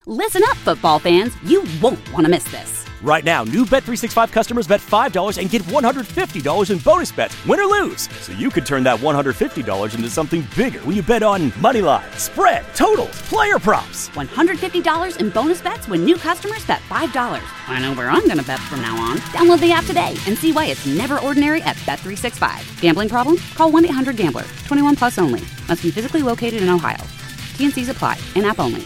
Listen up, football fans. You won't want to miss this. Right now, new Bet365 customers bet $5 and get $150 in bonus bets, win or lose. So you could turn that $150 into something bigger when you bet on money line, spread, totals, player props. $150 in bonus bets when new customers bet $5. I know where I'm going to bet from now on. Download the app today and see why it's never ordinary at Bet365. Gambling problem? Call 1-800-GAMBLER. 21 plus only. Must be physically located in Ohio. T&Cs apply. In-app only.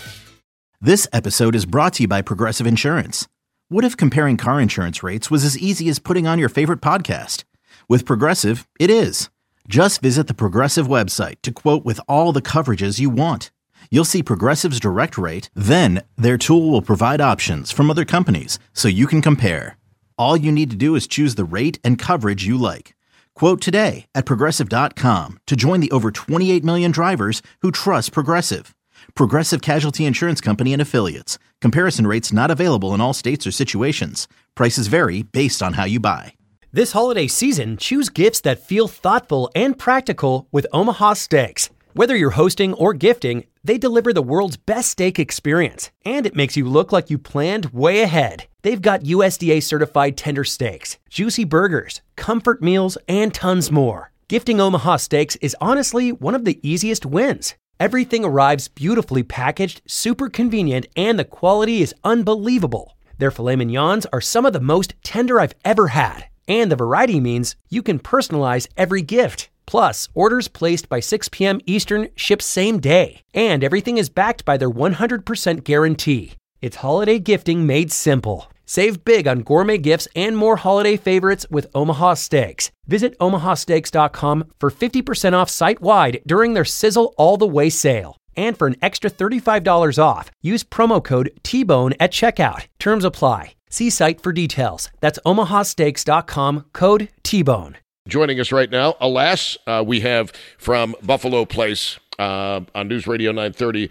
This episode is brought to you by Progressive Insurance. What if comparing car insurance rates was as easy as putting on your favorite podcast? With Progressive, it is. Just visit the Progressive website to quote with all the coverages you want. You'll see Progressive's direct rate, then their tool will provide options from other companies so you can compare. All you need to do is choose the rate and coverage you like. Quote today at Progressive.com to join the over 28 million drivers who trust Progressive. Progressive Casualty Insurance Company and Affiliates. Comparison rates not available in all states or situations. Prices vary based on how you buy. This holiday season, choose gifts that feel thoughtful and practical with Omaha Steaks. Whether you're hosting or gifting, they deliver the world's best steak experience, and it makes you look like you planned way ahead. They've got USDA certified tender steaks, juicy burgers, comfort meals, and tons more. Gifting Omaha Steaks is honestly one of the easiest wins. Everything arrives beautifully packaged, super convenient, and the quality is unbelievable. Their filet mignons are some of the most tender I've ever had, and the variety means you can personalize every gift. Plus, orders placed by 6 p.m. Eastern ship same day, and everything is backed by their 100% guarantee. It's holiday gifting made simple. Save big on gourmet gifts and more holiday favorites with Omaha Steaks. Visit omahasteaks.com for 50% off site-wide during their Sizzle All the Way sale. And for an extra $35 off, use promo code TBONE at checkout. Terms apply. See site for details. That's omahasteaks.com, code TBONE. Joining us right now, alas, we have from Buffalo Place on News Radio 930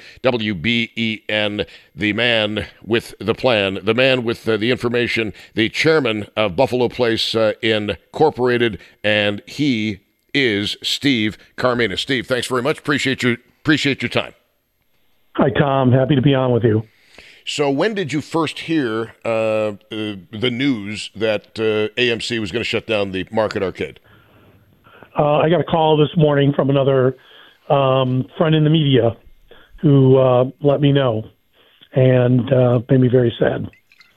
WBEN, the man with the plan, the man with the information, the chairman of Buffalo Place Incorporated, and he is Steve Carmena. Steve, thanks very much. Appreciate your time. Hi, Tom. Happy to be on with you. So when did you first hear the news that AMC was going to shut down the Market Arcade? I got a call this morning from another friend in the media who let me know, and made me very sad.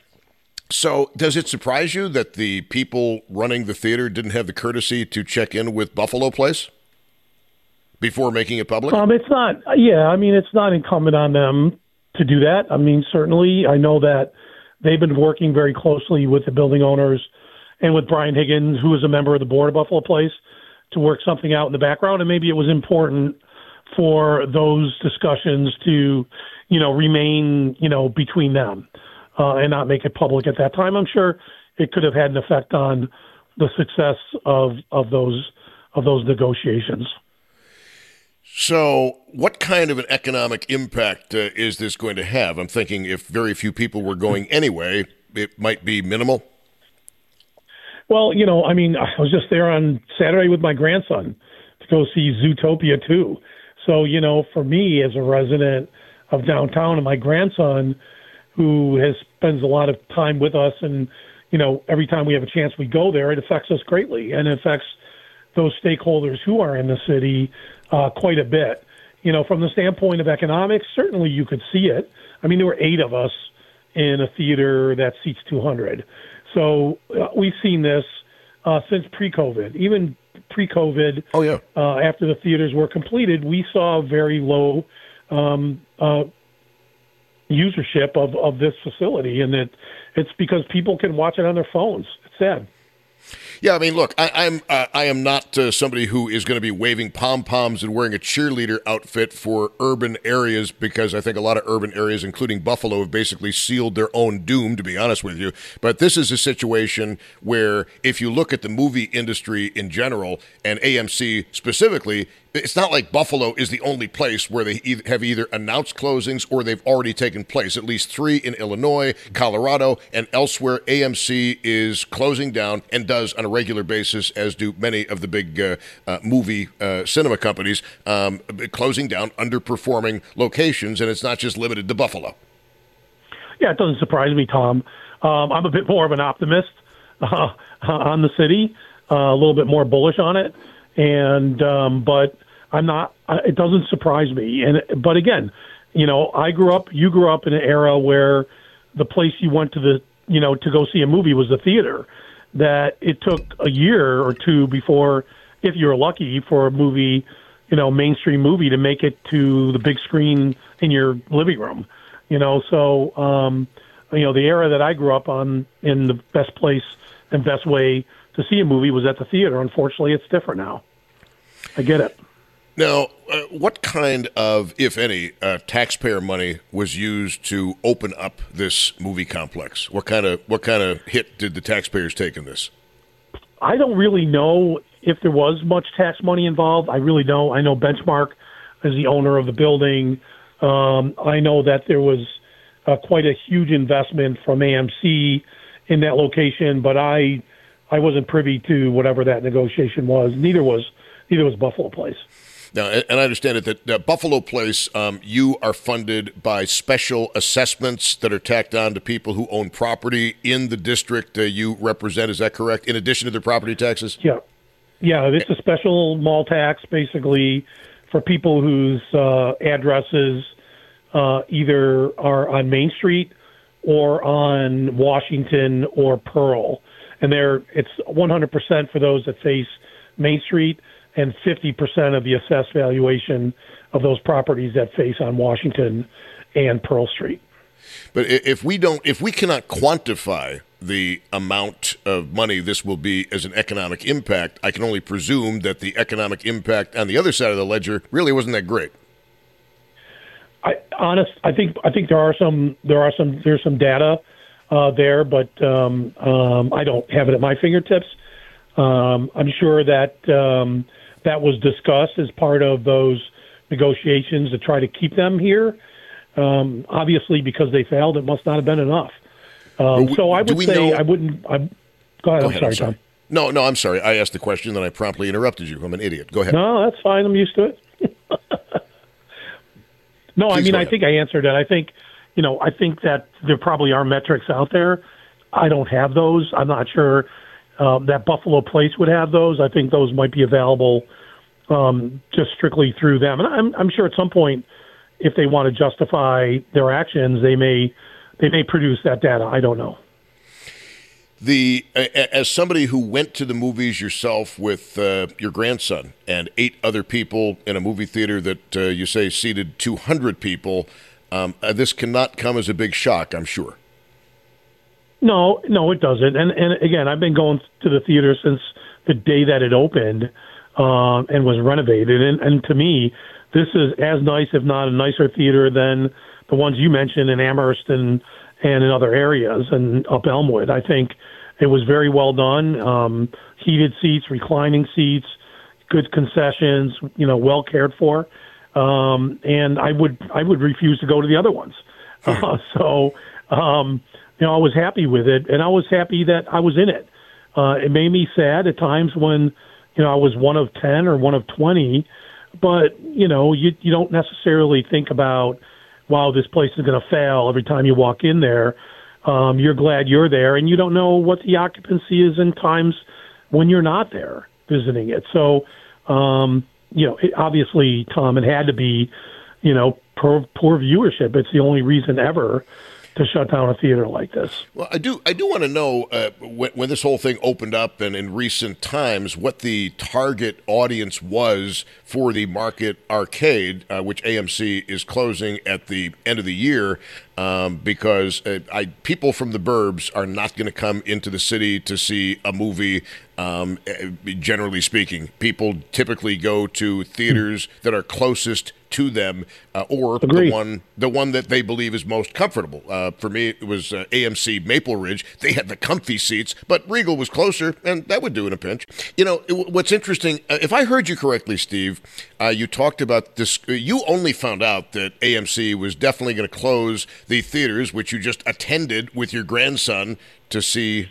So does it surprise you that the people running the theater didn't have the courtesy to check in with Buffalo Place before making it public? It's not. Yeah, I mean, it's not incumbent on them to do that. I mean, certainly, I know that they've been working very closely with the building owners and with Brian Higgins, who is a member of the board of Buffalo Place, to work something out in the background. And maybe it was important for those discussions to, remain, between them and not make it public at that time. I'm sure it could have had an effect on the success of those negotiations. So what kind of an economic impact is this going to have? I'm thinking if very few people were going anyway, it might be minimal. Well, I was just there on Saturday with my grandson to go see Zootopia 2. So, for me as a resident of downtown and my grandson who spends a lot of time with us and, every time we have a chance we go there, it affects us greatly and it affects those stakeholders who are in the city quite a bit. From the standpoint of economics, certainly you could see it. I mean, there were 8 of us in a theater that seats 200. So we've seen this since pre-COVID. Even pre-COVID, after the theaters were completed, we saw very low usership of this facility, and it's because people can watch it on their phones. It's sad. Yeah, I mean, look, I am not somebody who is going to be waving pom-poms and wearing a cheerleader outfit for urban areas, because I think a lot of urban areas, including Buffalo, have basically sealed their own doom, to be honest with you. But this is a situation where if you look at the movie industry in general and AMC specifically, it's not like Buffalo is the only place where they have either announced closings or they've already taken place. At least 3 in Illinois, Colorado, and elsewhere. AMC is closing down and does on a regular basis, as do many of the big movie cinema companies, closing down underperforming locations, and it's not just limited to Buffalo. Yeah, it doesn't surprise me, Tom. I'm a bit more of an optimist on the city, a little bit more bullish on it, but I'm not. It doesn't surprise me. But again, you grew up in an era where the place you went to to go see a movie was the theater. That it took a year or two before, if you were lucky, for a movie, mainstream movie to make it to the big screen in your living room. So the era that I grew up on, in the best place and best way to see a movie was at the theater. Unfortunately, it's different now. I get it. Now, what kind of, if any, taxpayer money was used to open up this movie complex? What kind of hit did the taxpayers take in this? I don't really know if there was much tax money involved. I really don't. I know Benchmark is the owner of the building. I know that there was quite a huge investment from AMC in that location, but I wasn't privy to whatever that negotiation was. Neither was Buffalo Place. Now, and I understand it that Buffalo Place, you are funded by special assessments that are tacked on to people who own property in the district you represent. Is that correct? In addition to their property taxes? Yeah. It's a special mall tax, basically, for people whose addresses either are on Main Street or on Washington or Pearl, and it's 100% for those that face Main Street, and 50% of the assessed valuation of those properties that face on Washington and Pearl Street. But if we cannot quantify the amount of money this will be as an economic impact, I can only presume that the economic impact on the other side of the ledger really wasn't that great. I think there's some data there, but I don't have it at my fingertips. I'm sure that that was discussed as part of those negotiations to try to keep them here. Obviously, because they failed, it must not have been enough. So I would say I wouldn't. Go ahead. I'm sorry, Tom. No, I'm sorry. I asked the question, then I promptly interrupted you. I'm an idiot. Go ahead. No, that's fine. I'm used to it. No, I mean, I think I answered it. I think that there probably are metrics out there. I don't have those. I'm not sure that Buffalo Place would have those. I think those might be available just strictly through them. And I'm sure at some point, if they want to justify their actions, they may produce that data. I don't know. As somebody who went to the movies yourself with your grandson and 8 other people in a movie theater that you say seated 200 people, this cannot come as a big shock, I'm sure. No, it doesn't. And again, I've been going to the theater since the day that it opened and was renovated. And to me, this is as nice, if not a nicer theater than the ones you mentioned in Amherst and in other areas and up Elmwood. I think it was very well done. Heated seats, reclining seats, good concessions, well cared for. And I would refuse to go to the other ones. So I was happy with it, and I was happy that I was in it. It made me sad at times when, I was one of 10 or one of 20, but, you don't necessarily think about, wow, this place is going to fail every time you walk in there. You're glad you're there, and you don't know what the occupancy is in times when you're not there visiting it. So, obviously, Tom, it had to be, poor viewership. It's the only reason ever to shut down a theater like this. Well, I do want to know when this whole thing opened up and in recent times, what the target audience was for the Market Arcade, which AMC is closing at the end of the year, because people from the burbs are not going to come into the city to see a movie. Generally speaking, people typically go to theaters that are closest to them, or the one that they believe is most comfortable. For me, it was AMC Maple Ridge. They had the comfy seats, but Regal was closer, and that would do in a pinch. What's interesting, if I heard you correctly, Steve, you talked about this. You only found out that AMC was definitely going to close the theaters, which you just attended with your grandson to see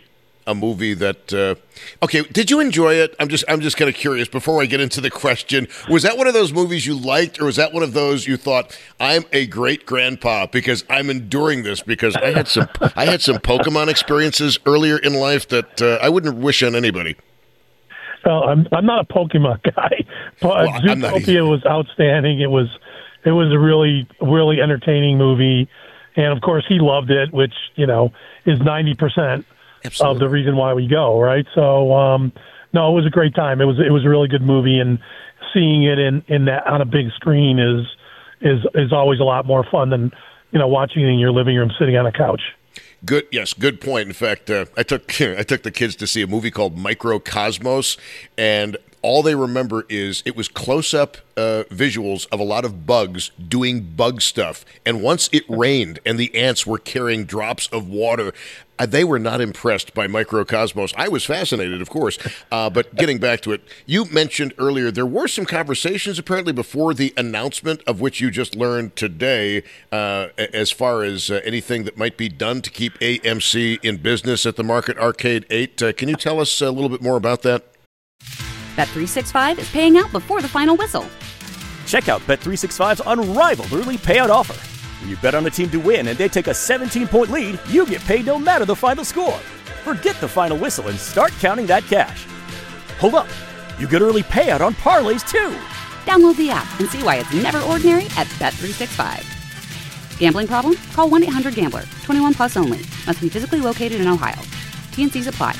a movie that. Okay, did you enjoy it? I'm just kind of curious. Before I get into the question, was that one of those movies you liked, or was that one of those you thought, I'm a great grandpa because I'm enduring this? Because I had some Pokemon experiences earlier in life that I wouldn't wish on anybody. Well, I'm not a Pokemon guy, but Zootopia was outstanding. It was a really, really entertaining movie. And, of course, he loved it, which, is 90% of the reason why we go, right? So, no, it was a great time. It was a really good movie, and seeing it in that on a big screen is always a lot more fun than, watching it in your living room sitting on a couch. Good point. In fact, I took the kids to see a movie called Microcosmos, and all they remember is it was close-up visuals of a lot of bugs doing bug stuff. And once it rained and the ants were carrying drops of water, they were not impressed by Microcosmos. I was fascinated, of course. But getting back to it, you mentioned earlier there were some conversations apparently before the announcement of which you just learned today as far as anything that might be done to keep AMC in business at the Market Arcade 8. Can you tell us a little bit more about that? Bet365 is paying out before the final whistle. Check out Bet365's unrivaled early payout offer. When you bet on a team to win and they take a 17-point lead, you get paid no matter the final score. Forget the final whistle and start counting that cash. Hold up. You get early payout on parlays, too. Download the app and see why it's never ordinary at Bet365. Gambling problem? Call 1-800-GAMBLER. 21 plus only. Must be physically located in Ohio. T&Cs apply.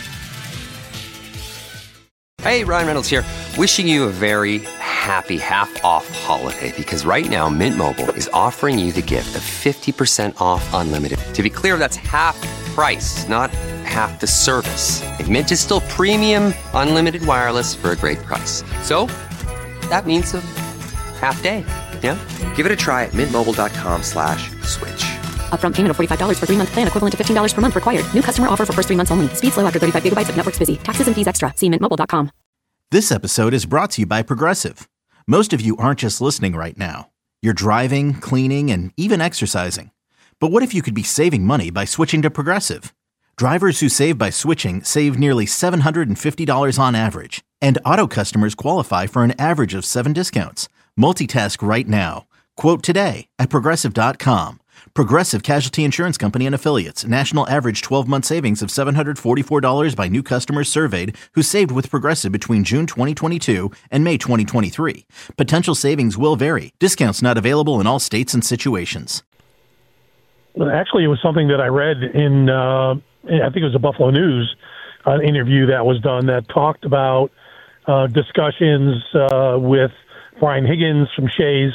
Hey, Ryan Reynolds here. Wishing you a very happy half-off holiday, because right now Mint Mobile is offering you the gift of 50% off unlimited. To be clear, that's half price, not half the service. And Mint is still premium unlimited wireless for a great price. So that means a half day, yeah? Give it a try at mintmobile.com/switch. Upfront payment of $45 for 3-month plan, equivalent to $15 per month required. New customer offer for first 3 months only. Speed slow after 35 gigabytes if network's busy. Taxes and fees extra. See mintmobile.com. This episode is brought to you by Progressive. Most of you aren't just listening right now. You're driving, cleaning, and even exercising. But what if you could be saving money by switching to Progressive? Drivers who save by switching save nearly $750 on average. And auto customers qualify for an average of 7 discounts. Multitask right now. Quote today at Progressive.com. Progressive Casualty Insurance Company and Affiliates. National average 12-month savings of $744 by new customers surveyed who saved with Progressive between June 2022 and May 2023. Potential savings will vary. Discounts not available in all states and situations. Actually, it was something that I read in, I think it was a Buffalo News interview that was done that talked about discussions with Brian Higgins from Shays,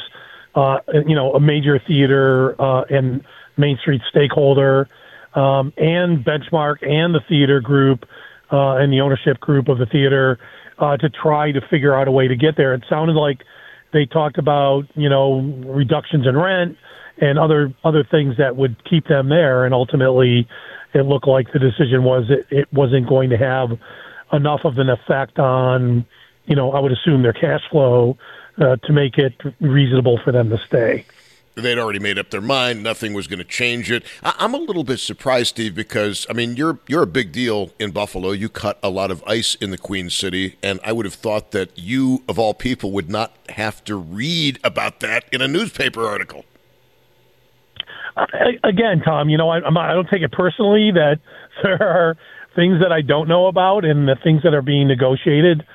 a major theater and Main Street stakeholder, and Benchmark and the theater group and the ownership group of the theater to try to figure out a way to get there. It sounded like they talked about, reductions in rent and other things that would keep them there. And ultimately, it looked like the decision was it wasn't going to have enough of an effect on, I would assume their cash flow to make it reasonable for them to stay. They'd already made up their mind. Nothing was going to change it. I'm a little bit surprised, Steve, because, you're a big deal in Buffalo. You cut a lot of ice in the Queen City, and I would have thought that you, of all people, would not have to read about that in a newspaper article. Again, Tom, I don't take it personally that there are things that I don't know about and the things that are being negotiated.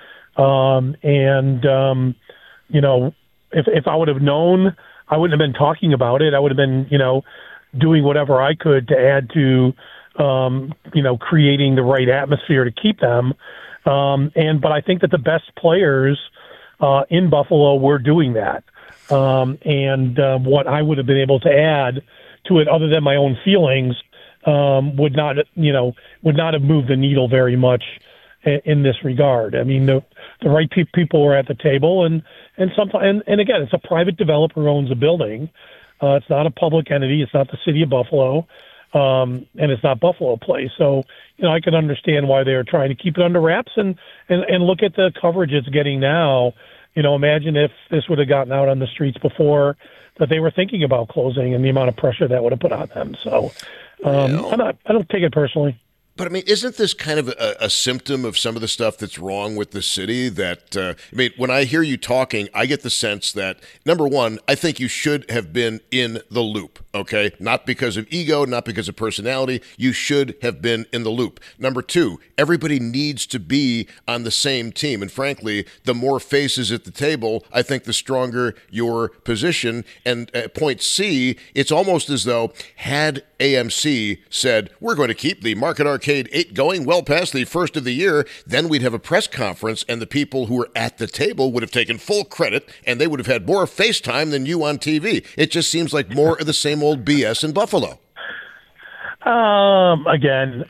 If I would have known, I wouldn't have been talking about it. I would have been, doing whatever I could to add to, creating the right atmosphere to keep them. But I think that the best players in Buffalo were doing that. What I would have been able to add to it, other than my own feelings, would not have moved the needle very much in this regard. The right people were at the table, and again, it's a private developer who owns a building. It's not a public entity. It's not the city of Buffalo, and it's not Buffalo Place. So, I could understand why they're trying to keep it under wraps and look at the coverage it's getting now. Imagine if this would have gotten out on the streets before that they were thinking about closing and the amount of pressure that would have put on them. So, I don't take it personally. But, I mean, isn't this kind of a symptom of some of the stuff that's wrong with the city? That, I mean, when I hear you talking, I get the sense that, number one, I think you should have been in the loop, okay? Not because of ego, not because of personality. You should have been in the loop. Number two, everybody needs to be on the same team. And frankly, the more faces at the table, I think the stronger your position. And at point C, it's almost as though had AMC said, we're going to keep the Market Arcade 8 going well past the first of the year, then we'd have a press conference and the people who were at the table would have taken full credit and they would have had more FaceTime than you on TV. It just seems like more of the same old BS in Buffalo. Again,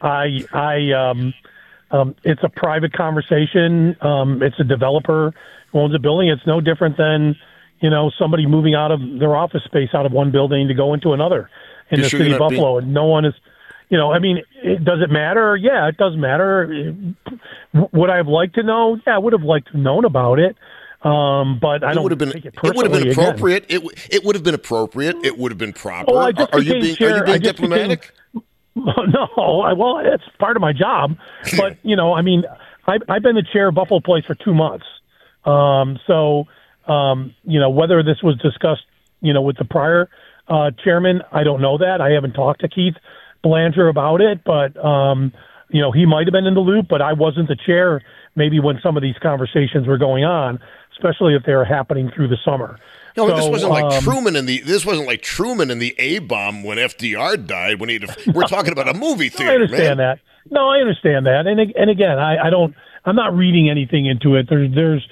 it's a private conversation. It's a developer who owns a building. It's no different than, somebody moving out of their office space out of one building to go into another in the city of Buffalo. And no one is, does it matter? Yeah, it does matter. Would I have liked to know? Yeah, I would have liked to have known about it. But I don't take it personally. It would have been appropriate. It would have been appropriate. It would have been proper. Are you being diplomatic? No, well, it's part of my job. But, I've been the chair of Buffalo Place for 2 months. Whether this was discussed, with the prior chairman, I don't know that. I haven't talked to Keith Belanger about it, but, he might have been in the loop, but I wasn't the chair maybe when some of these conversations were going on, especially if they were happening through the summer. No, this wasn't like Truman in the A-bomb when FDR died. We're talking about a movie theater. I understand that. No, I understand that. And again, I'm not reading anything into it. There's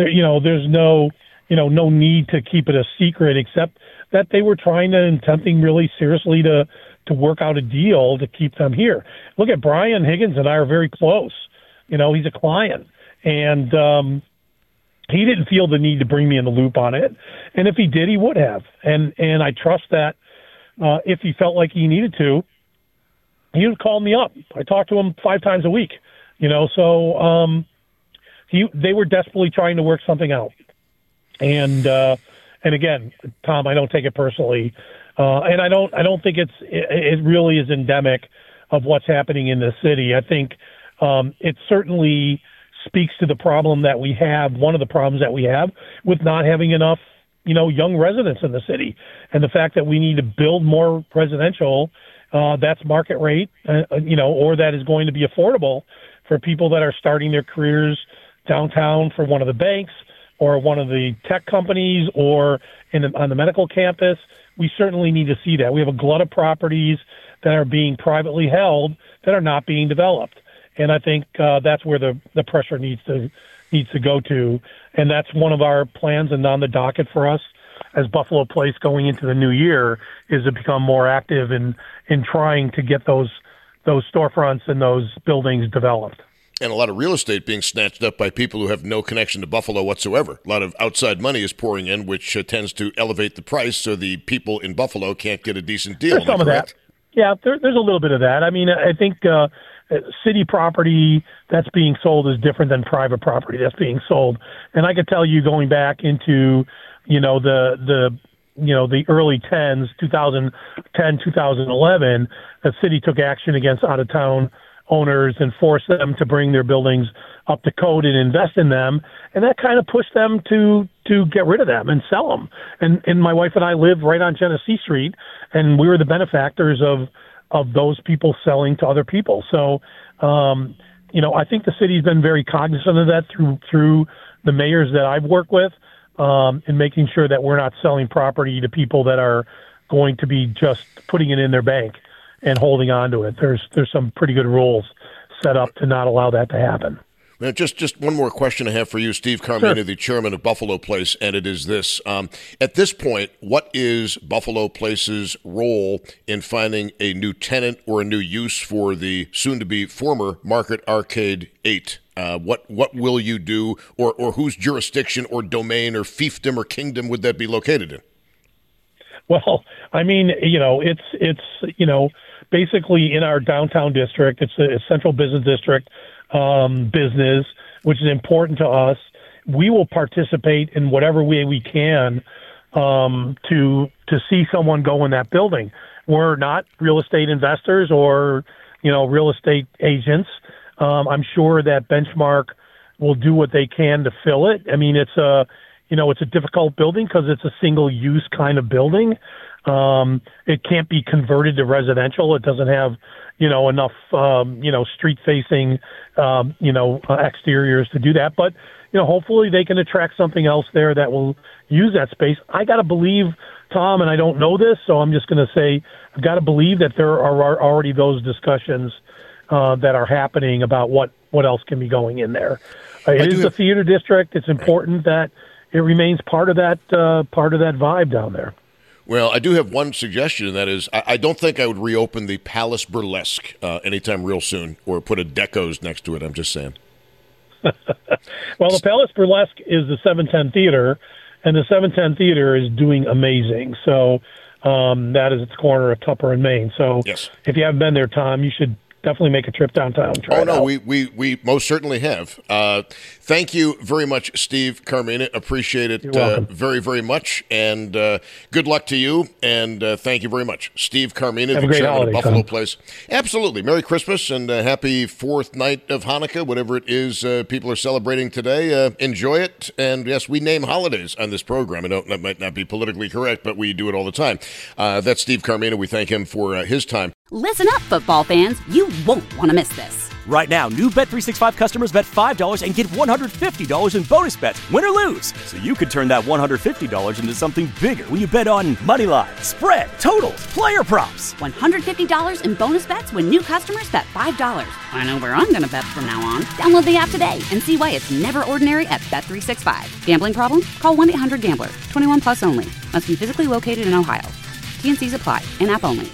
no need to keep it a secret, except that they were trying and attempting really seriously to work out a deal to keep them here. Look at Brian Higgins and I are very close. He's a client, and he didn't feel the need to bring me in the loop on it. And if he did, he would have. And I trust that if he felt like he needed to, he would call me up. I talk to him 5 times a week, so they were desperately trying to work something out. And again, Tom, I don't take it personally. And I don't think it really is endemic of what's happening in the city. I think it certainly speaks to the problem that we have, one of the problems that we have with not having enough, young residents in the city. And the fact that we need to build more residential, that's market rate, or that is going to be affordable for people that are starting their careers downtown for one of the banks or one of the tech companies or on the medical campus. We certainly need to see that. We have a glut of properties that are being privately held that are not being developed. And I think that's where the pressure needs to go to. And that's one of our plans and on the docket for us as Buffalo Place going into the new year is to become more active in trying to get those storefronts and those buildings developed. And a lot of real estate being snatched up by people who have no connection to Buffalo whatsoever. A lot of outside money is pouring in, which tends to elevate the price so the people in Buffalo can't get a decent deal. There's some of that. Yeah, there's a little bit of that. I mean, I think city property that's being sold is different than private property that's being sold. And I could tell you going back into, the early 10s, 2010, 2011, the city took action against out-of-town owners and forced them to bring their buildings up to code and invest in them. And that kind of pushed them to get rid of them and sell them. And my wife and I live right on Genesee Street, and we were the benefactors of those people selling to other people. So, I think the city's been very cognizant of that through the mayors that I've worked with, in making sure that we're not selling property to people that are going to be just putting it in their bank and holding on to it. There's some pretty good rules set up to not allow that to happen. Now, just one more question I have for you, Steve Carmina, sure. The chairman of Buffalo Place, and it is this. At this point, what is Buffalo Place's role in finding a new tenant or a new use for the soon-to-be former Market Arcade 8? What will you do, or whose jurisdiction or domain or fiefdom or kingdom would that be located in? Well, I mean, it's basically in our downtown district. It's a central business district. Business, which is important to us. We will participate in whatever way we can to see someone go in that building. We're not real estate investors or real estate agents. I'm sure that Benchmark will do what they can to fill it. I mean, it's a difficult building because it's a single-use kind of building. It can't be converted to residential. It doesn't have, enough, street-facing, exteriors to do that. But, hopefully they can attract something else there that will use that space. I got to believe, Tom, and I don't know this, so I'm just going to say I've got to believe that there are already those discussions that are happening about what else can be going in there. It is a theater district. It's important that it remains part of that vibe down there. Well, I do have one suggestion, and that is I don't think I would reopen the Palace Burlesque anytime real soon, or put a Decos next to it. I'm just saying. Well, the Palace Burlesque is the 710 Theater, and the 710 Theater is doing amazing. So that is at the corner of Tupper and Main. So yes. If you haven't been there, Tom, you should definitely make a trip downtown. We most certainly have. Thank you very much, Steve Carmina. Appreciate it very, very much. And good luck to you. And thank you very much. Steve Carmina, the chairman of Buffalo Place. Absolutely. Merry Christmas and happy fourth night of Hanukkah, whatever it is people are celebrating today. Enjoy it. And yes, we name holidays on this program. I know that might not be politically correct, but we do it all the time. That's Steve Carmina. We thank him for his time. Listen up, football fans. You won't want to miss this. Right now, new Bet365 customers bet $5 and get $150 in bonus bets, win or lose. So you could turn that $150 into something bigger when you bet on money line, spread, totals, player props. $150 in bonus bets when new customers bet $5. I know where I'm going to bet from now on. Download the app today and see why it's never ordinary at Bet365. Gambling problem? Call 1-800-GAMBLER. 21 plus only. Must be physically located in Ohio. T&Cs apply. In-app only.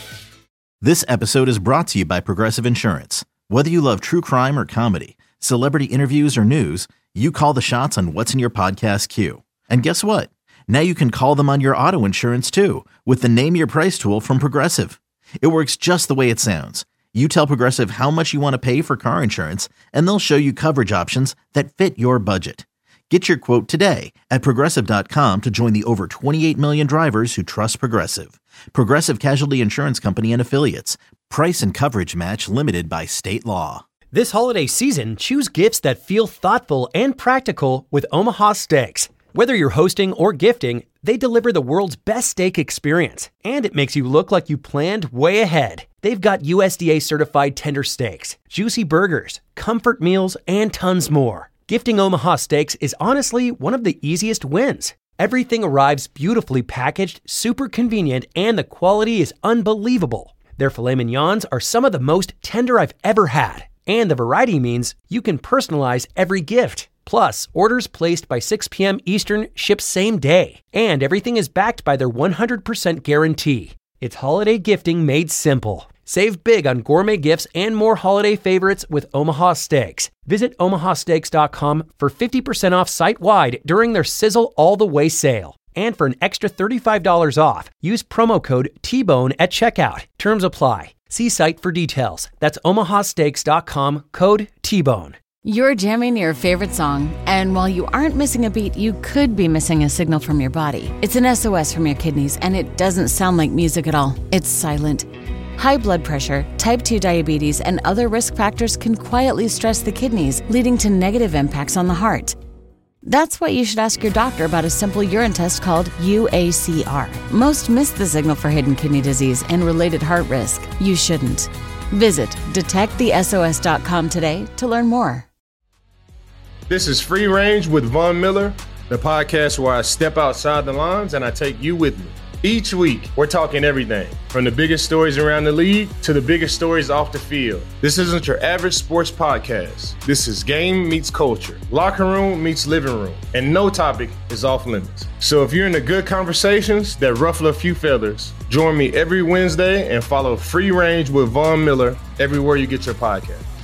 This episode is brought to you by Progressive Insurance. Whether you love true crime or comedy, celebrity interviews or news, you call the shots on what's in your podcast queue. And guess what? Now you can call them on your auto insurance too with the Name Your Price tool from Progressive. It works just the way it sounds. You tell Progressive how much you want to pay for car insurance, and they'll show you coverage options that fit your budget. Get your quote today at Progressive.com to join the over 28 million drivers who trust Progressive. Progressive Casualty Insurance Company and Affiliates. Price and coverage match limited by state law. This holiday season, choose gifts that feel thoughtful and practical with Omaha Steaks. Whether you're hosting or gifting, they deliver the world's best steak experience, and it makes you look like you planned way ahead. They've got USDA certified tender steaks, juicy burgers, comfort meals, and tons more. Gifting Omaha Steaks is honestly one of the easiest wins. Everything arrives beautifully packaged, super convenient, and the quality is unbelievable. Their filet mignons are some of the most tender I've ever had, and the variety means you can personalize every gift. Plus, orders placed by 6 p.m. Eastern ship same day, and everything is backed by their 100% guarantee. It's holiday gifting made simple. Save big on gourmet gifts and more holiday favorites with Omaha Steaks. Visit omahasteaks.com for 50% off site-wide during their Sizzle All the Way sale. And for an extra $35 off, use promo code TBONE at checkout. Terms apply. See site for details. That's omahasteaks.com, code TBONE. You're jamming your favorite song, and while you aren't missing a beat, you could be missing a signal from your body. It's an SOS from your kidneys, and it doesn't sound like music at all. It's silent. High blood pressure, type 2 diabetes, and other risk factors can quietly stress the kidneys, leading to negative impacts on the heart. That's why you should ask your doctor about a simple urine test called UACR. Most miss the signal for hidden kidney disease and related heart risk. You shouldn't. Visit detectthesos.com today to learn more. This is Free Range with Von Miller, the podcast where I step outside the lines and I take you with me. Each week, we're talking everything from the biggest stories around the league to the biggest stories off the field. This isn't your average sports podcast. This is game meets culture, locker room meets living room, and no topic is off limits. So if you're into good conversations that ruffle a few feathers, join me every Wednesday and follow Free Range with Von Miller everywhere you get your podcast.